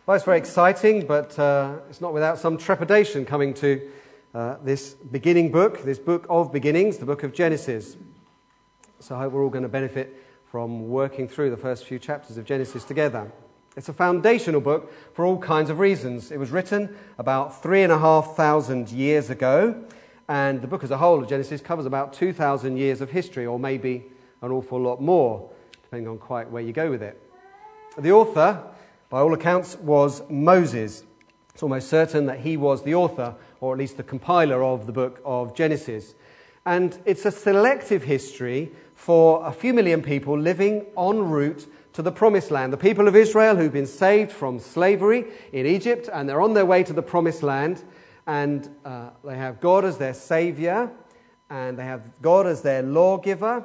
Well, it's very exciting, but it's not without some trepidation coming to this beginning book, this book of beginnings, the book of Genesis. So I hope we're all going to benefit from working through the first few chapters of Genesis together. It's a foundational book for all kinds of reasons. It was written about 3,500 years ago, and the book as a whole of Genesis covers about 2,000 years of history, or maybe an awful lot more, depending on quite where you go with it. The author, by all accounts, was Moses. It's almost certain that he was the author, or at least the compiler of the book of Genesis. And it's a selective history for a few million people living en route to the Promised Land. The people of Israel who've been saved from slavery in Egypt, and they're on their way to the Promised Land, and they have God as their Saviour, and they have God as their lawgiver.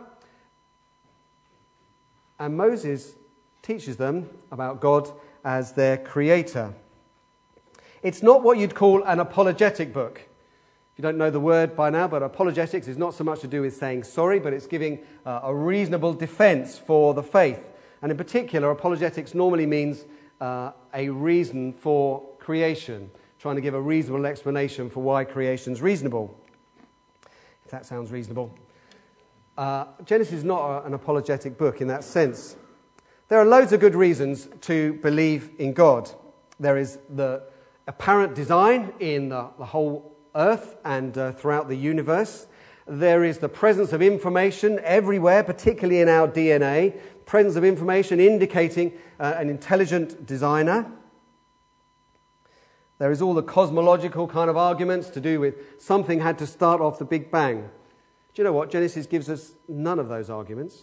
And Moses teaches them about God as their creator. It's not what you'd call an apologetic book. If you don't know the word by now, but apologetics is not so much to do with saying sorry, but it's giving a reasonable defense for the faith. And in particular, apologetics normally means a reason for creation, trying to give a reasonable explanation for why creation's reasonable, if that sounds reasonable. Genesis is not an apologetic book in that sense. There are loads of good reasons to believe in God. There is the apparent design in the whole earth and throughout the universe. There is the presence of information everywhere, particularly in our DNA, presence of information indicating an intelligent designer. There is all the cosmological kind of arguments to do with something had to start off the Big Bang. Do you know what? Genesis gives us none of those arguments.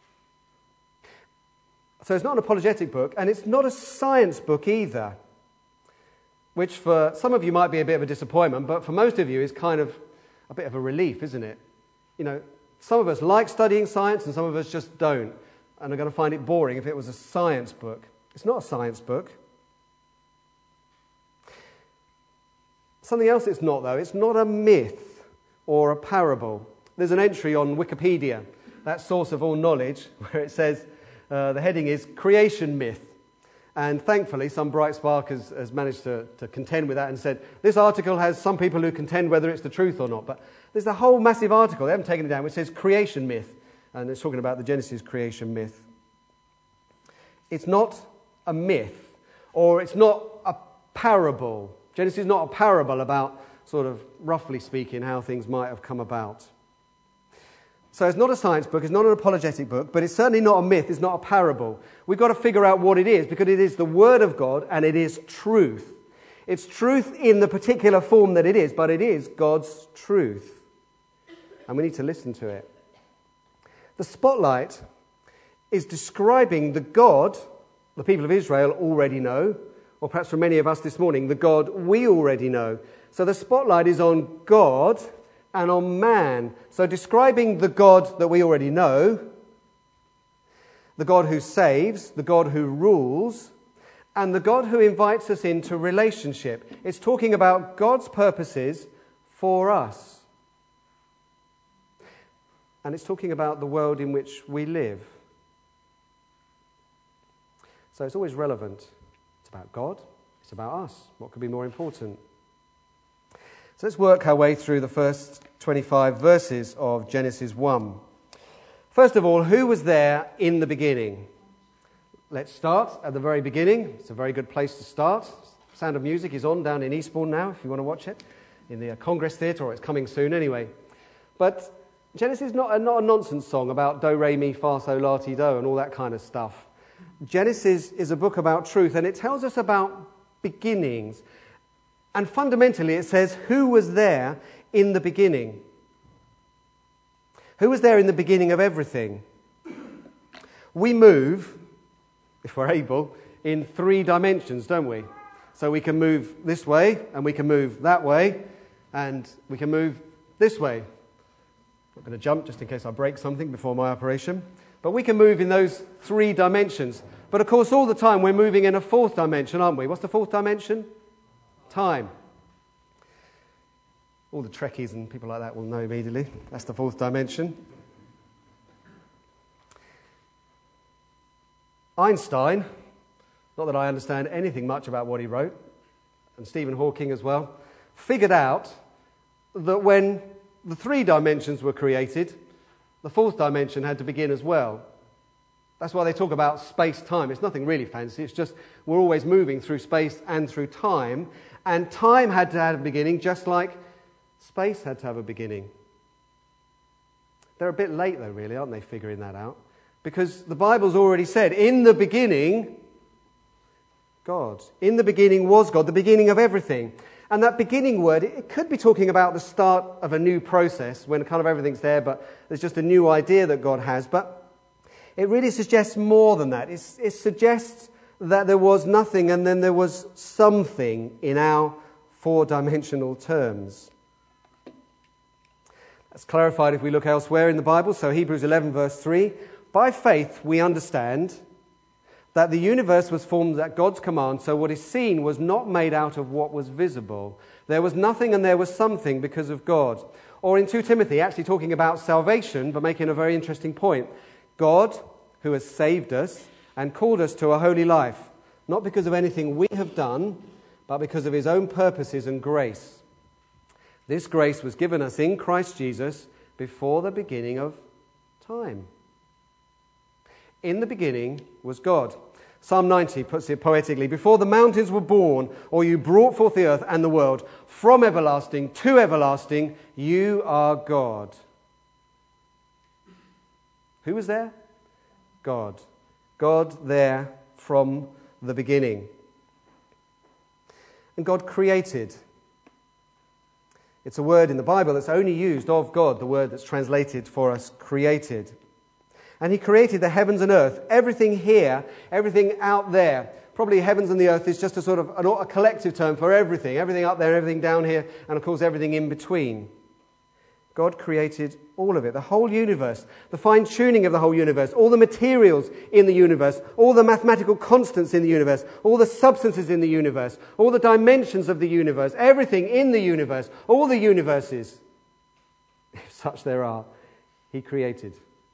So it's not an apologetic book, and it's not a science book either, which for some of you might be a bit of a disappointment, but for most of you is kind of a bit of a relief, isn't it? You know, some of us like studying science and some of us just don't, and are going to find it boring if it was a science book. It's not a science book. Something else it's not, though. It's not a myth or a parable. There's an entry on Wikipedia, that source of all knowledge, where it says, the heading is Creation Myth. And thankfully, some bright spark has managed to contend with that and said, this article has some people who contend whether it's the truth or not. But there's a whole massive article, they haven't taken it down, which says Creation Myth. And it's talking about the Genesis creation myth. It's not a myth, or it's not a parable. Genesis is not a parable about, sort of, roughly speaking, how things might have come about. So it's not a science book, it's not an apologetic book, but it's certainly not a myth, it's not a parable. We've got to figure out what it is, because it is the Word of God and it is truth. It's truth in the particular form that it is, but it is God's truth. And we need to listen to it. The spotlight is describing the God the people of Israel already know, or perhaps for many of us this morning, the God we already know. So the spotlight is on God and on man. So describing the God that we already know, the God who saves, the God who rules, and the God who invites us into relationship. It's talking about God's purposes for us. And it's talking about the world in which we live. So it's always relevant. It's about God, it's about us. What could be more important? So let's work our way through the first 25 verses of Genesis 1. First of all, who was there in the beginning? Let's start at the very beginning. It's a very good place to start. Sound of Music is on down in Eastbourne now, if you want to watch it, in the Congress Theatre, or it's coming soon anyway. But Genesis is not a nonsense song about do, re, mi, fa, sol, la, ti, do, and all that kind of stuff. Genesis is a book about truth, and it tells us about beginnings. And fundamentally it says, who was there in the beginning? Who was there in the beginning of everything? We move, if we're able, in 3 dimensions, don't we? So we can move this way, and we can move that way, and we can move this way. I'm not going to jump just in case I break something before my operation. But we can move in those 3 dimensions. But of course, all the time we're moving in a 4th dimension, aren't we? What's the 4th dimension? Time. All the Trekkies and people like that will know immediately. That's the 4th dimension. Einstein not that I understand anything much about what he wrote, and Stephen Hawking as well, figured out that when the 3 dimensions were created, the 4th dimension had to begin as well. That's why they talk about space-time. It's nothing really fancy. It's just we're always moving through space and through time. And time had to have a beginning just like space had to have a beginning. They're a bit late though, really, aren't they, figuring that out? Because the Bible's already said, in the beginning, God. In the beginning was God, the beginning of everything. And that beginning word, it could be talking about the start of a new process when kind of everything's there, but there's just a new idea that God has. But it really suggests more than that. It suggests that there was nothing and then there was something in our 4-dimensional terms. That's clarified if we look elsewhere in the Bible. So Hebrews 11 verse 3, by faith we understand that the universe was formed at God's command, so what is seen was not made out of what was visible. There was nothing and there was something because of God. Or in 2 Timothy, actually talking about salvation, but making a very interesting point. God, who has saved us and called us to a holy life, not because of anything we have done, but because of his own purposes and grace. This grace was given us in Christ Jesus before the beginning of time. In the beginning was God. Psalm 90 puts it poetically, before the mountains were born, or you brought forth the earth and the world, from everlasting to everlasting, you are God. Who was there? God. God there from the beginning. And God created. It's a word in the Bible that's only used of God, the word that's translated for us, created. And he created the heavens and earth, everything here, everything out there. Probably heavens and the earth is just a sort of a collective term for everything. Everything up there, everything down here, and of course everything in between. God created all of it, the whole universe, the fine-tuning of the whole universe, all the materials in the universe, all the mathematical constants in the universe, all the substances in the universe, all the dimensions of the universe, everything in the universe, all the universes, if such there are, he created.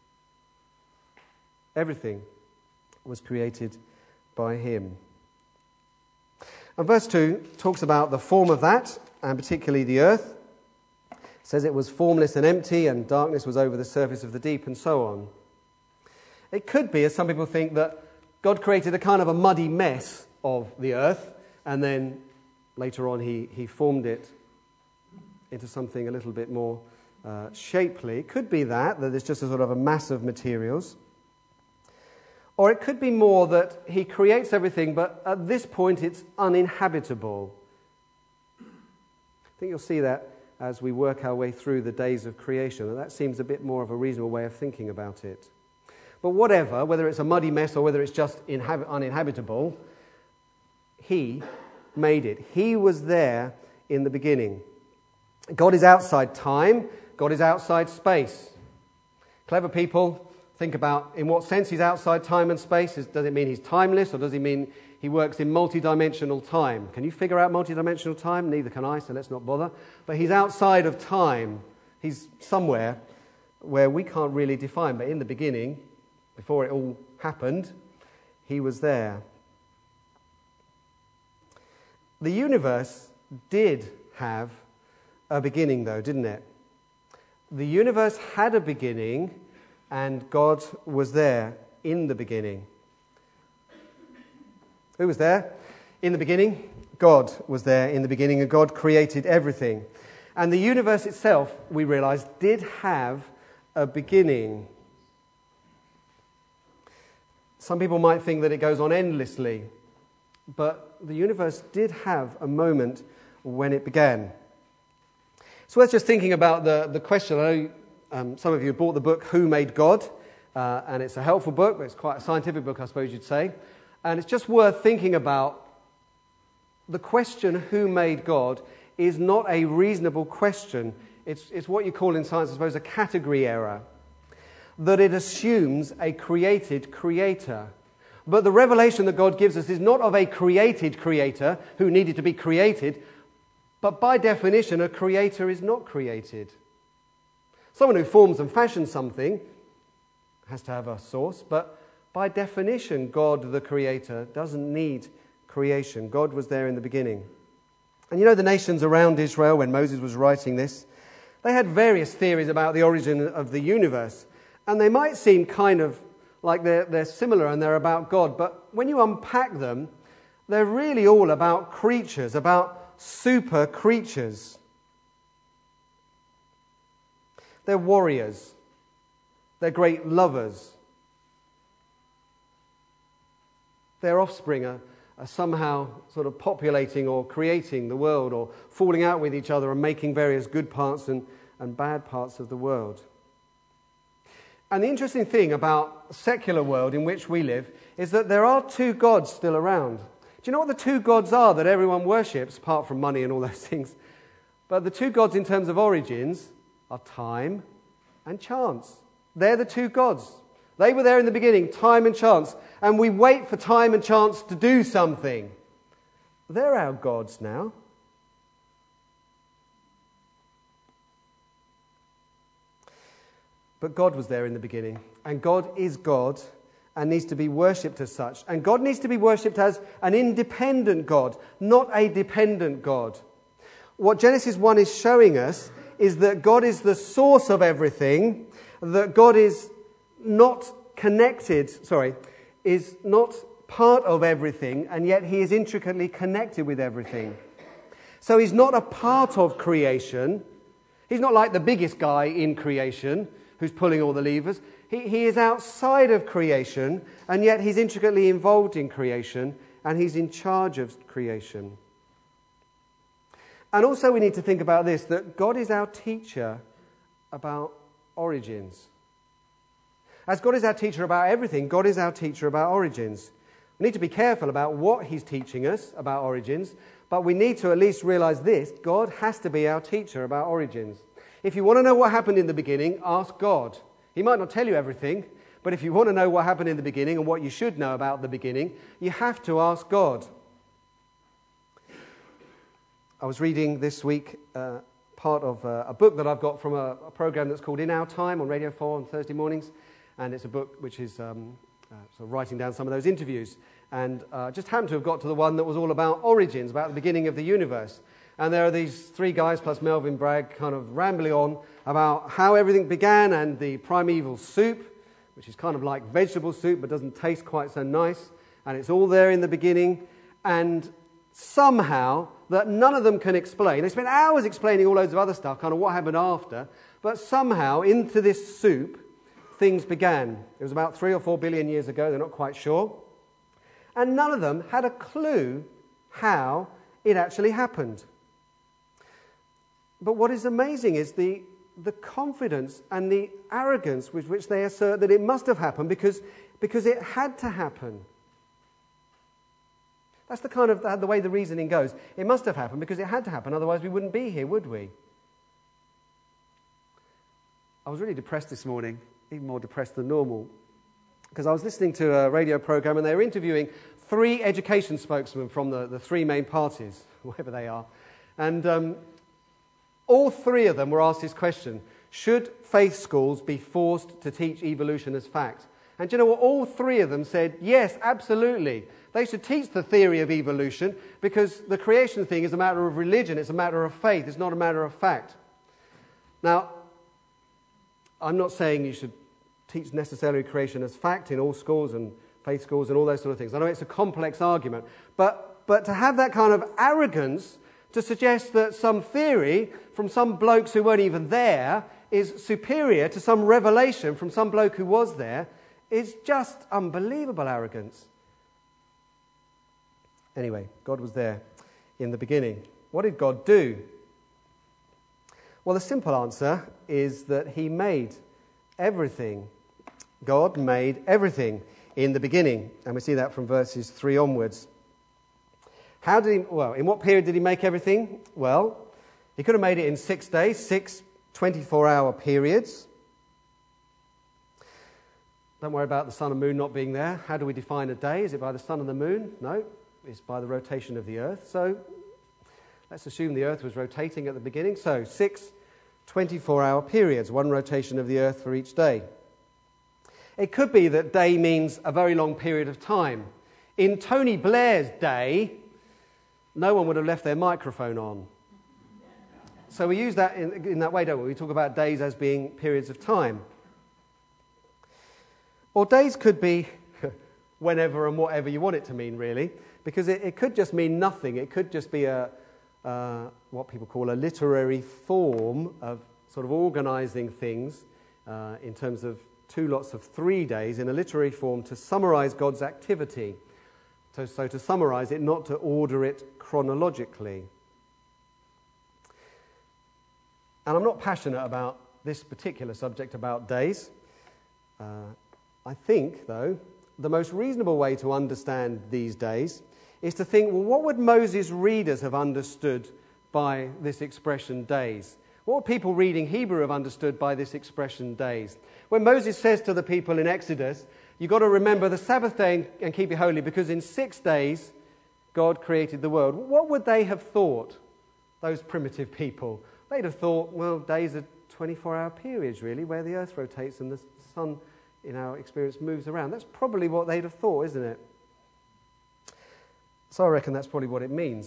Everything was created by him. And verse 2 talks about the form of that, and particularly the earth. It says it was formless and empty, and darkness was over the surface of the deep, and so on. It could be, as some people think, that God created a kind of a muddy mess of the earth, and then later on he formed it into something a little bit more shapely. It could be that there's just a sort of a mass of materials. Or it could be more that he creates everything, but at this point it's uninhabitable. I think you'll see that as we work our way through the days of creation, and that seems a bit more of a reasonable way of thinking about it. But whatever, whether it's a muddy mess or whether it's just uninhabitable, he made it. He was there in the beginning. God is outside time. God is outside space. Clever people think about in what sense he's outside time and space. Does it mean he's timeless, or does he mean he works in multi-dimensional time? Can you figure out multi-dimensional time? Neither can I, so let's not bother. But he's outside of time. He's somewhere where we can't really define. But in the beginning, before it all happened, he was there. The universe did have a beginning, though, didn't it? The universe had a beginning, and God was there in the beginning. Who was there in the beginning? God was there in the beginning, and God created everything. And the universe itself, we realize, did have a beginning. Some people might think that it goes on endlessly, but the universe did have a moment when it began. So let's just thinking about the question. I know some of you bought the book Who Made God? And it's a helpful book, but it's quite a scientific book, I suppose you'd say. And it's just worth thinking about the question, who made God, is not a reasonable question. It's what you call in science, I suppose, a category error. That it assumes a created creator. But the revelation that God gives us is not of a created creator who needed to be created, but by definition, a creator is not created. Someone who forms and fashions something has to have a source, but By definition, God, the Creator, doesn't need creation. God was there in the beginning. And you know, the nations around Israel, when Moses was writing this, they had various theories about the origin of the universe. And they might seem kind of like they're similar and they're about God. But when you unpack them, they're really all about creatures, about super creatures. They're warriors. They're great lovers. Their offspring are somehow sort of populating or creating the world, or falling out with each other and making various good parts and bad parts of the world. And the interesting thing about the secular world in which we live is that there are two gods still around. Do you know what the two gods are that everyone worships, apart from money and all those things? But the two gods in terms of origins are time and chance. They're the two gods. They were there in the beginning, time and chance. And we wait for time and chance to do something. They're our gods now. But God was there in the beginning. And God is God and needs to be worshipped as such. And God needs to be worshipped as an independent God, not a dependent God. What Genesis 1 is showing us is that God is the source of everything, that God is not is not part of everything, and yet he is intricately connected with everything. So he's not a part of creation. He's not like the biggest guy in creation who's pulling all the levers. He is outside of creation, and yet he's intricately involved in creation, and he's in charge of creation. And also we need to think about this, that God is our teacher about origins. As God is our teacher about everything, God is our teacher about origins. We need to be careful about what he's teaching us about origins, but we need to at least realize this: God has to be our teacher about origins. If you want to know what happened in the beginning, ask God. He might not tell you everything, but if you want to know what happened in the beginning and what you should know about the beginning, you have to ask God. I was reading this week part of a book that I've got from a program that's called In Our Time on Radio 4 on Thursday mornings. And it's a book which is sort of writing down some of those interviews. And just happened to have got to the one that was all about origins, about the beginning of the universe. And there are these three guys plus Melvin Bragg kind of rambling on about how everything began, and the primeval soup, which is kind of like vegetable soup but doesn't taste quite so nice. And it's all there in the beginning. And somehow, that none of them can explain. They spent hours explaining all loads of other stuff, kind of what happened after. But somehow, into this soup, things began. It was about 3 or 4 billion years ago, they're not quite sure. And none of them had a clue how it actually happened. But what is amazing is the confidence and the arrogance with which they assert that it must have happened because it had to happen. That's the kind of the way the reasoning goes. It must have happened because it had to happen, otherwise we wouldn't be here, would we? I was really depressed this morning, even more depressed than normal, because I was listening to a radio program and they were interviewing 3 education spokesmen from the 3 main parties, whatever they are. And all 3 of them were asked this question: should faith schools be forced to teach evolution as fact? And do you know what? All 3 of them said, yes, absolutely. They should teach the theory of evolution because the creation thing is a matter of religion, it's a matter of faith, it's not a matter of fact. Now, I'm not saying you should teach necessarily creation as fact in all schools and faith schools and all those sort of things. I know it's a complex argument, but to have that kind of arrogance to suggest that some theory from some blokes who weren't even there is superior to some revelation from some bloke who was there is just unbelievable arrogance. Anyway, God was there in the beginning. What did God do? Well, the simple answer is that he made everything. God made everything in the beginning. And we see that from verses 3 onwards. How did he? Well, in what period did he make everything? Well, he could have made it in 6 days, 6 24-hour periods. Don't worry about the sun and moon not being there. How do we define a day? Is it by the sun and the moon? No, it's by the rotation of the earth. So let's assume the earth was rotating at the beginning. So 6 24-hour periods, 1 rotation of the earth for each day. It could be that day means a very long period of time. In Tony Blair's day, no one would have left their microphone on. So we use that in that way, don't we? We talk about days as being periods of time. Or days could be whenever and whatever you want it to mean, really, because it could just mean nothing. It could just be what people call a literary form of sort of organising things in terms of 2 lots of 3 days in a literary form to summarise God's activity. So to summarise it, not to order it chronologically. And I'm not passionate about this particular subject about days. I think, though, the most reasonable way to understand these days is to think, well, what would Moses' readers have understood by this expression days? What would people reading Hebrew have understood by this expression days? When Moses says to the people in Exodus, you've got to remember the Sabbath day and keep it holy because in 6 days God created the world. What would they have thought, those primitive people? They'd have thought, well, days are 24-hour periods, really, where the earth rotates and the sun, in our experience, moves around. That's probably what they'd have thought, isn't it? So I reckon that's probably what it means.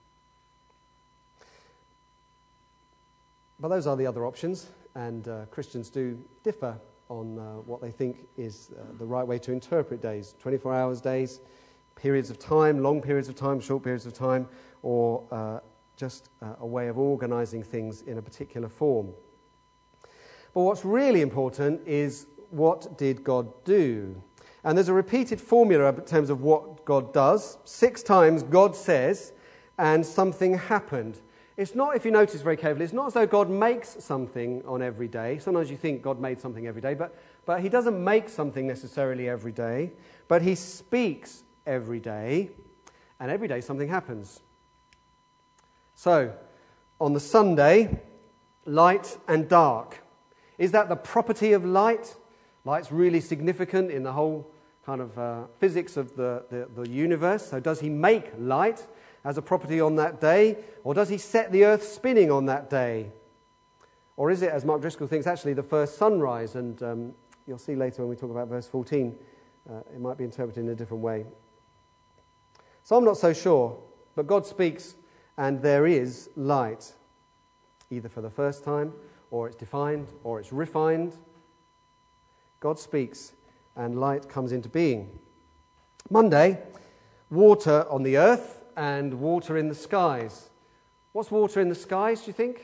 But those are the other options, and Christians do differ on what they think is the right way to interpret days. 24 hours days, periods of time, long periods of time, short periods of time, or just a way of organising things in a particular form. But what's really important is, what did God do? And there's a repeated formula in terms of what God does. 6 times God says, and something happened. It's not, if you notice very carefully, it's not as though God makes something on every day. Sometimes you think God made something every day, but he doesn't make something necessarily every day, but he speaks every day, and every day something happens. So, on the Sunday, light and dark. Is that the property of light? Light's really significant in the whole kind of physics of the universe. So does he make light as a property on that day? Or does he set the earth spinning on that day? Or is it, as Mark Driscoll thinks, actually the first sunrise? And you'll see later when we talk about verse 14, it might be interpreted in a different way. So I'm not so sure, but God speaks and there is light, either for the first time, or it's defined, or it's refined. God speaks and light comes into being. Monday, water on the earth and water in the skies. What's water in the skies, do you think?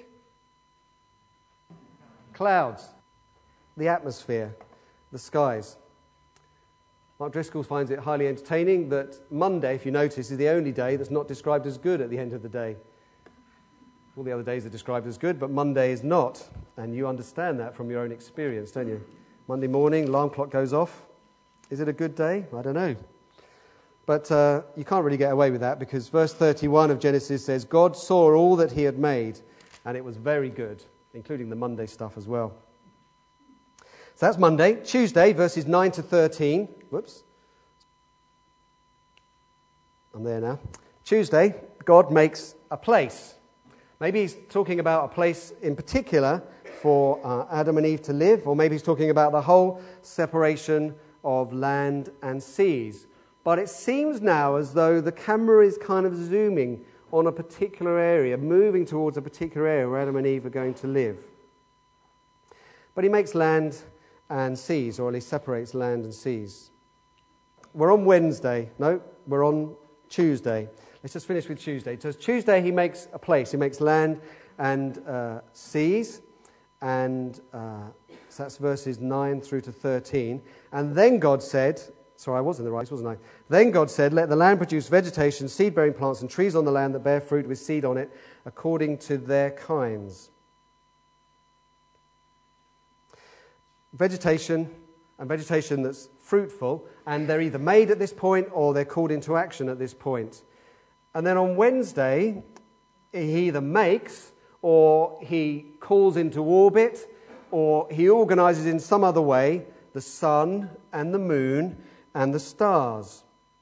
Clouds, the atmosphere, the skies. Mark Driscoll finds it highly entertaining that Monday, if you notice, is the only day that's not described as good at the end of the day. All the other days are described as good, but Monday is not. And you understand that from your own experience, don't you? Monday morning, alarm clock goes off. Is it a good day? I don't know. But you can't really get away with that because verse 31 of Genesis says, God saw all that he had made, and it was very good, including the Monday stuff as well. So that's Monday. Tuesday, verses 9 to 13. Whoops. I'm there now. Tuesday, God makes a place. Maybe he's talking about a place in particular for Adam and Eve to live, or maybe he's talking about the whole separation of land and seas. But it seems now as though the camera is kind of zooming on a particular area, moving towards a particular area where Adam and Eve are going to live. But he makes land and seas, or at least separates land and seas. We're on Wednesday. No, we're on Tuesday. Let's just finish with Tuesday. So Tuesday he makes a place. He makes land and seas. And so that's verses 9 through to 13. And then God said, sorry, I was in the right, wasn't I? Then God said, let the land produce vegetation, seed-bearing plants, and trees on the land that bear fruit with seed on it, according to their kinds. Vegetation, and vegetation that's fruitful, and they're either made at this point or they're called into action at this point. And then on Wednesday, he either makes or he calls into orbit or he organizes in some other way the sun and the moon and the stars.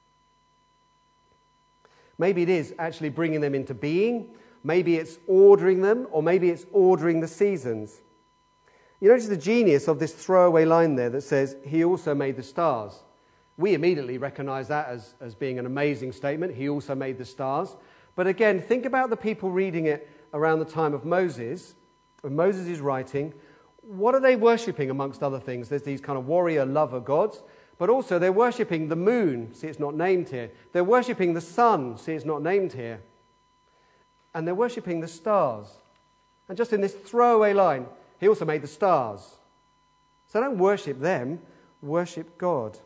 Maybe it is actually bringing them into being, maybe it's ordering them, or maybe it's ordering the seasons. You notice the genius of this throwaway line there that says, he also made the stars. We immediately recognize that as being an amazing statement. He also made the stars. But again, think about the people reading it around the time of Moses. When Moses is writing, what are they worshipping amongst other things? There's these kind of warrior lover gods, but also they're worshipping the moon. See, it's not named here. They're worshipping the sun. See, it's not named here. And they're worshipping the stars. And just in this throwaway line, he also made the stars. So don't worship them, worship God.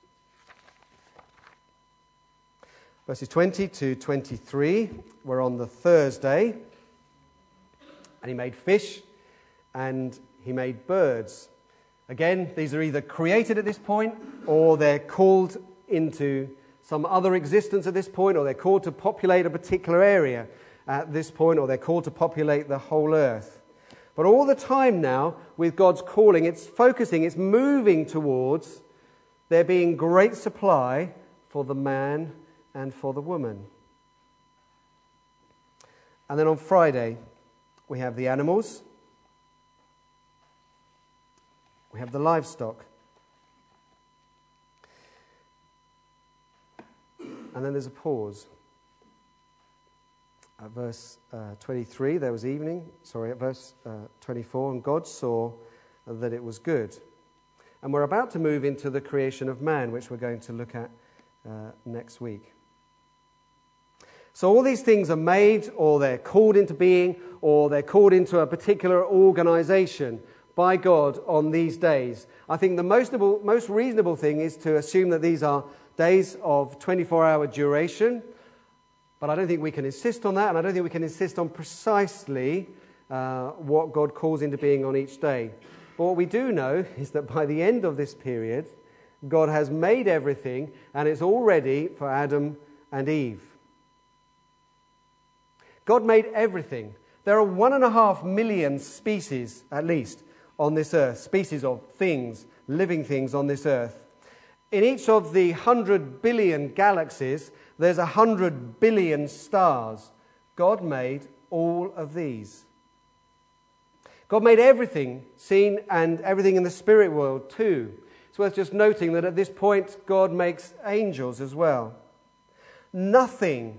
Verses 20 to 23, we're on the Thursday. And he made fish and he made birds. Again, these are either created at this point or they're called into some other existence at this point, or they're called to populate a particular area at this point, or they're called to populate the whole earth. But all the time now, with God's calling, it's focusing, it's moving towards there being great supply for the man and for the woman. And then on Friday, we have the animals, we have the livestock, and then there's a pause. At verse 23, there was evening. At verse 24, and God saw that it was good. And we're about to move into the creation of man, which we're going to look at next week. So all these things are made, or they're called into being, or they're called into a particular organization by God on these days. I think the most reasonable thing is to assume that these are days of 24-hour duration. But I don't think we can insist on that, and I don't think we can insist on precisely what God calls into being on each day. But what we do know is that by the end of this period, God has made everything, and it's all ready for Adam and Eve. God made everything. There are 1.5 million species, at least, on this earth, species of things, living things on this earth. In each of the 100 billion galaxies, there's 100 billion stars. God made all of these. God made everything seen and everything in the spirit world too. It's worth just noting that at this point, God makes angels as well. Nothing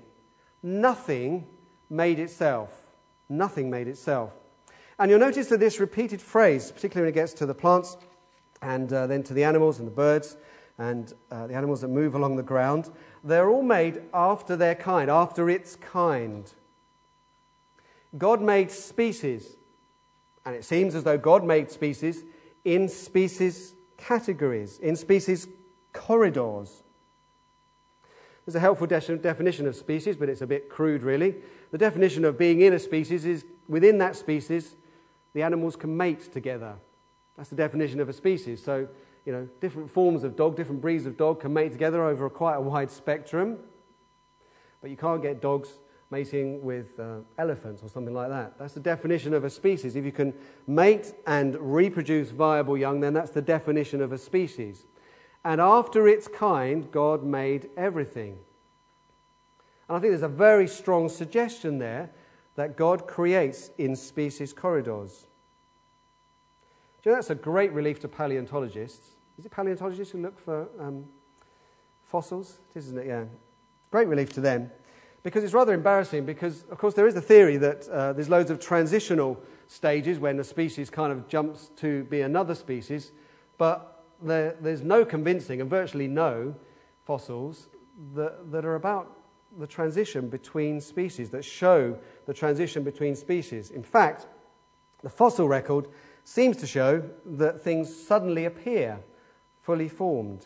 made itself. Nothing made itself. And you'll notice that this repeated phrase, particularly when it gets to the plants and then to the animals and the birds and the animals that move along the ground, they're all made after their kind, after its kind. God made species, and it seems as though God made species in species categories, in species corridors. There's a helpful definition of species, but it's a bit crude really. The definition of being in a species is within that species, the animals can mate together. That's the definition of a species. So, different forms of dog, different breeds of dog can mate together over quite a wide spectrum. But you can't get dogs mating with elephants or something like that. That's the definition of a species. If you can mate and reproduce viable young, then that's the definition of a species. And after its kind, God made everything. And I think there's a very strong suggestion there that God creates in species corridors. Do you know that's a great relief to paleontologists? Is it paleontologists who look for fossils? It is, isn't it? Yeah. Great relief to them. Because it's rather embarrassing because, of course, there is the theory that there's loads of transitional stages when a species kind of jumps to be another species, but there's no convincing and virtually no fossils that are about the transition between species, that show the transition between species. In fact, the fossil record seems to show that things suddenly appear fully formed.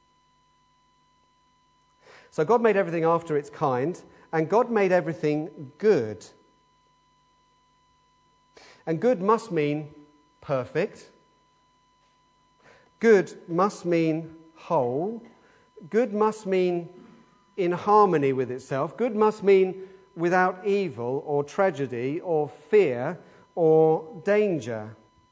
So God made everything after its kind, and God made everything good. And good must mean perfect. Good must mean whole. Good must mean in harmony with itself. Good must mean without evil or tragedy or fear or danger.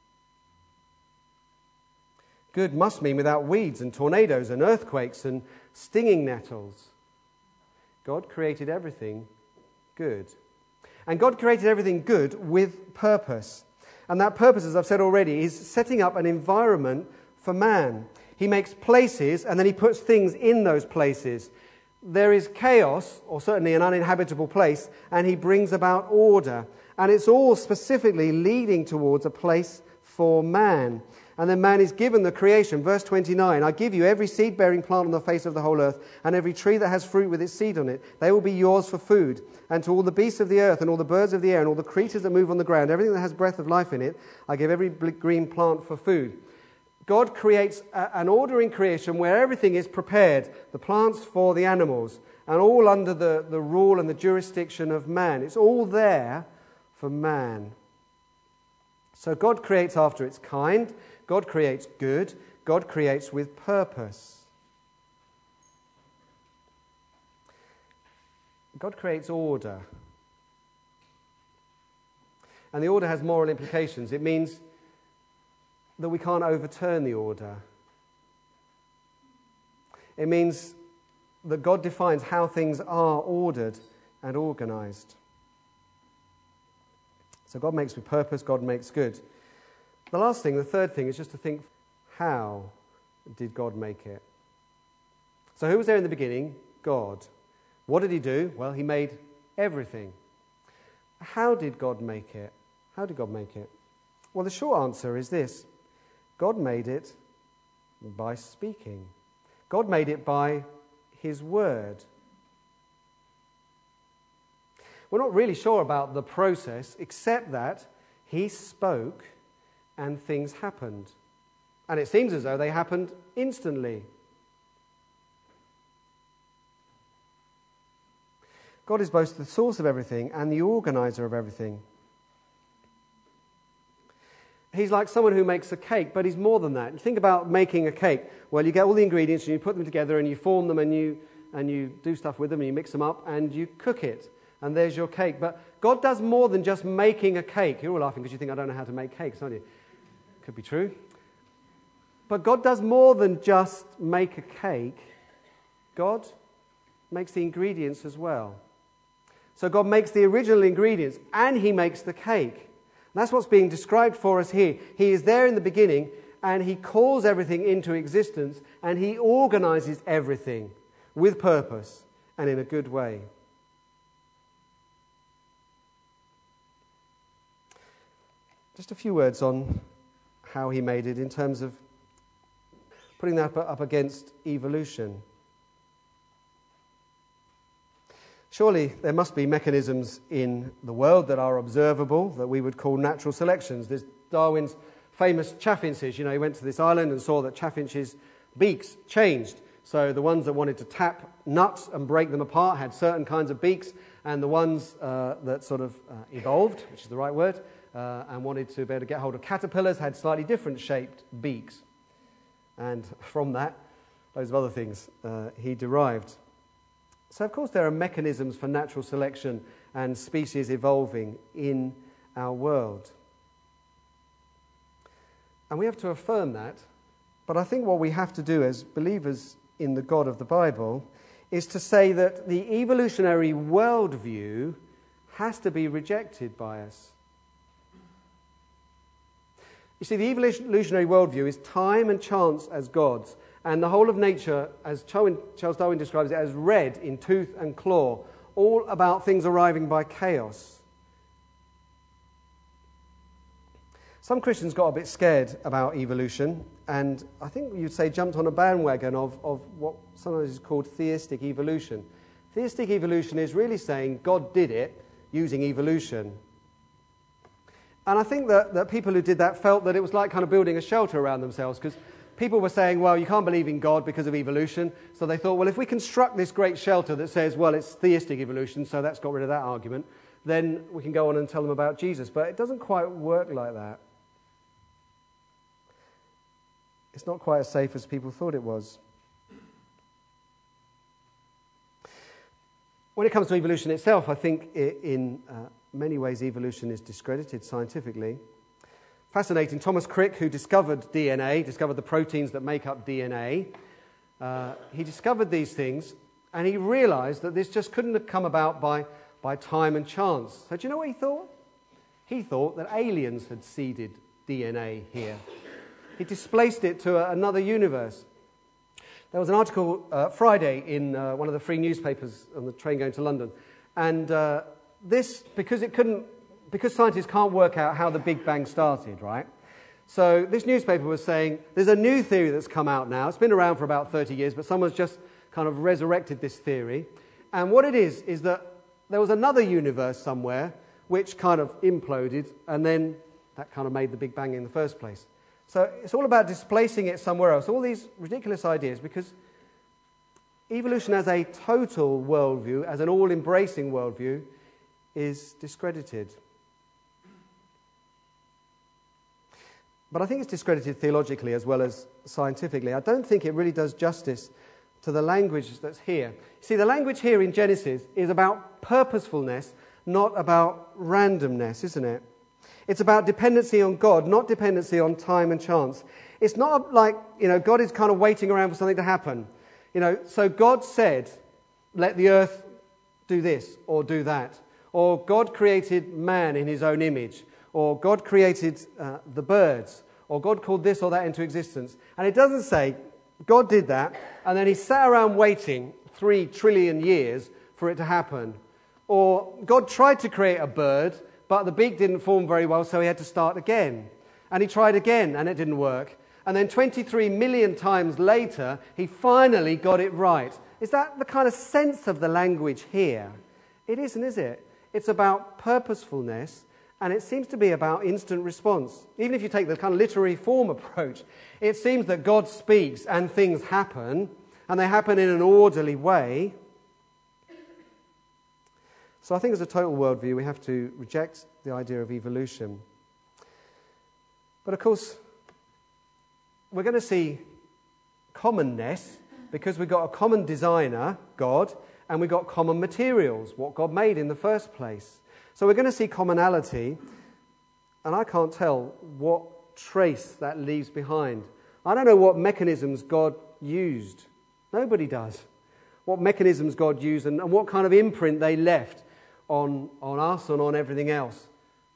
Good must mean without weeds and tornadoes and earthquakes and stinging nettles. God created everything good. And God created everything good with purpose. And that purpose, as I've said already, is setting up an environment for man. He makes places and then he puts things in those places. There is chaos, or certainly an uninhabitable place, and he brings about order. And it's all specifically leading towards a place for man. And then man is given the creation. Verse 29, I give you every seed-bearing plant on the face of the whole earth, and every tree that has fruit with its seed on it. They will be yours for food. And to all the beasts of the earth, and all the birds of the air, and all the creatures that move on the ground, everything that has breath of life in it, I give every green plant for food. God creates an order in creation where everything is prepared, the plants for the animals, and all under the rule and the jurisdiction of man. It's all there for man. So God creates after its kind. God creates good. God creates with purpose. God creates order. And the order has moral implications. It means that we can't overturn the order. It means that God defines how things are ordered and organized. So God makes with purpose, God makes good. The last thing, the third thing, is just to think, how did God make it? So who was there in the beginning? God. What did he do? Well, he made everything. How did God make it? How did God make it? Well, the short answer is this. God made it by speaking. God made it by his word. We're not really sure about the process, except that he spoke and things happened. And it seems as though they happened instantly. God is both the source of everything and the organizer of everything. He's like someone who makes a cake, but he's more than that. You think about making a cake. Well, you get all the ingredients and you put them together and you form them and you do stuff with them and you mix them up and you cook it. And there's your cake. But God does more than just making a cake. You're all laughing because you think I don't know how to make cakes, aren't you? Could be true. But God does more than just make a cake. God makes the ingredients as well. So God makes the original ingredients and he makes the cake. That's what's being described for us here. He is there in the beginning and he calls everything into existence and he organizes everything with purpose and in a good way. Just a few words on how he made it in terms of putting that up against evolution. Surely there must be mechanisms in the world that are observable that we would call natural selections. There's Darwin's famous chaffinches. You know, he went to this island and saw that chaffinches' beaks changed. So the ones that wanted to tap nuts and break them apart had certain kinds of beaks, and the ones that sort of evolved, which is the right word, and wanted to be able to get hold of caterpillars had slightly different shaped beaks. And from that, loads of other things he derived. So, of course, there are mechanisms for natural selection and species evolving in our world. And we have to affirm that. But I think what we have to do as believers in the God of the Bible is to say that the evolutionary worldview has to be rejected by us. You see, the evolutionary worldview is time and chance as gods. And the whole of nature, as Charles Darwin describes it, as red in tooth and claw, all about things arriving by chaos. Some Christians got a bit scared about evolution, and I think you'd say jumped on a bandwagon of what sometimes is called theistic evolution. Theistic evolution is really saying God did it using evolution. And I think that people who did that felt that it was like kind of building a shelter around themselves, because people were saying, well, you can't believe in God because of evolution. So they thought, well, if we construct this great shelter that says, well, it's theistic evolution, so that's got rid of that argument, then we can go on and tell them about Jesus. But it doesn't quite work like that. It's not quite as safe as people thought it was. When it comes to evolution itself, I think in many ways evolution is discredited scientifically. Fascinating. Thomas Crick, who discovered DNA, discovered the proteins that make up DNA, he discovered these things and he realized that this just couldn't have come about by time and chance. So do you know what he thought? He thought that aliens had seeded DNA here. He displaced it to another universe. There was an article Friday in one of the free newspapers on the train going to London, and this, because scientists can't work out how the Big Bang started, right? So this newspaper was saying, there's a new theory that's come out now. It's been around for about 30 years, but someone's just kind of resurrected this theory. And what it is that there was another universe somewhere which kind of imploded, and then that kind of made the Big Bang in the first place. So it's all about displacing it somewhere else. All these ridiculous ideas, because evolution as a total worldview, as an all-embracing worldview, is discredited. But I think it's discredited theologically as well as scientifically. I don't think it really does justice to the language that's here. See, the language here in Genesis is about purposefulness, not about randomness, isn't it? It's about dependency on God, not dependency on time and chance. It's not like, God is kind of waiting around for something to happen. So God said, let the earth do this or do that. Or God created man in his own image. Or God created the birds. Or God called this or that into existence. And it doesn't say, God did that, and then he sat around waiting 3 trillion years for it to happen. Or God tried to create a bird, but the beak didn't form very well, so he had to start again. And he tried again, and it didn't work. And then 23 million times later, he finally got it right. Is that the kind of sense of the language here? It isn't, is it? It's about purposefulness, and it seems to be about instant response. Even if you take the kind of literary form approach, it seems that God speaks and things happen, and they happen in an orderly way. So I think as a total worldview, we have to reject the idea of evolution. But of course, we're going to see commonness because we've got a common designer, God, and we've got common materials, what God made in the first place. So we're going to see commonality, and I can't tell what trace that leaves behind. I don't know what mechanisms God used. Nobody does. What mechanisms God used and what kind of imprint they left on us and on everything else.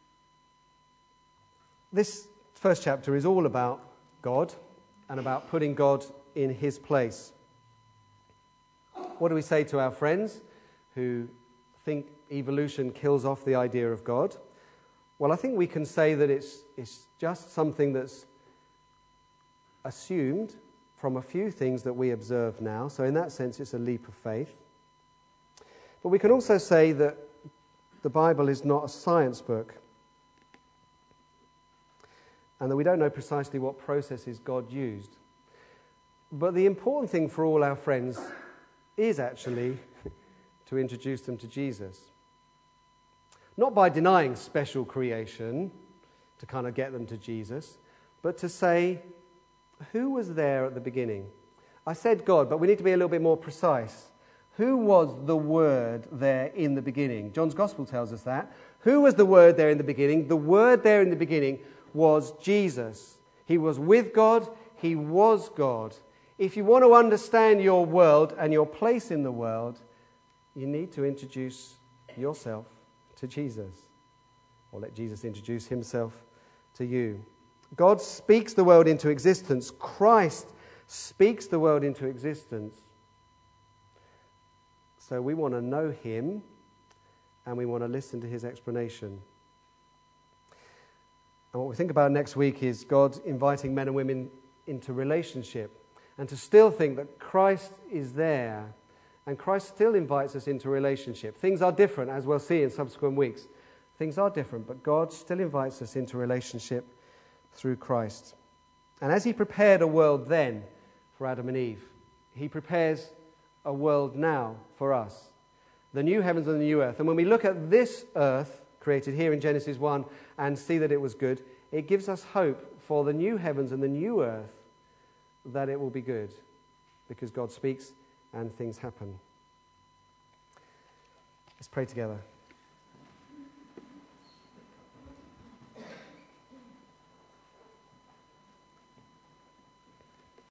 This first chapter is all about God and about putting God in his place. What do we say to our friends who think evolution kills off the idea of God? Well, I think we can say that it's just something that's assumed from a few things that we observe now. So in that sense, it's a leap of faith. But we can also say that the Bible is not a science book, and that we don't know precisely what processes God used. But the important thing for all our friends is actually to introduce them to Jesus. Not by denying special creation to kind of get them to Jesus, but to say, who was there at the beginning? I said God, but we need to be a little bit more precise. Who was the Word there in the beginning? John's Gospel tells us that. Who was the Word there in the beginning? The Word there in the beginning was Jesus. He was with God. He was God. If you want to understand your world and your place in the world, you need to introduce yourself to Jesus, or let Jesus introduce himself to you. God speaks the world into existence. Christ speaks the world into existence. So we want to know him, and we want to listen to his explanation. And what we think about next week is God inviting men and women into relationship, and to still think that Christ is there, and Christ still invites us into relationship. Things are different, as we'll see in subsequent weeks. Things are different, but God still invites us into relationship through Christ. And as he prepared a world then for Adam and Eve, he prepares a world now for us. The new heavens and the new earth. And when we look at this earth created here in Genesis 1 and see that it was good, it gives us hope for the new heavens and the new earth, that it will be good, because God speaks and things happen. Let's pray together.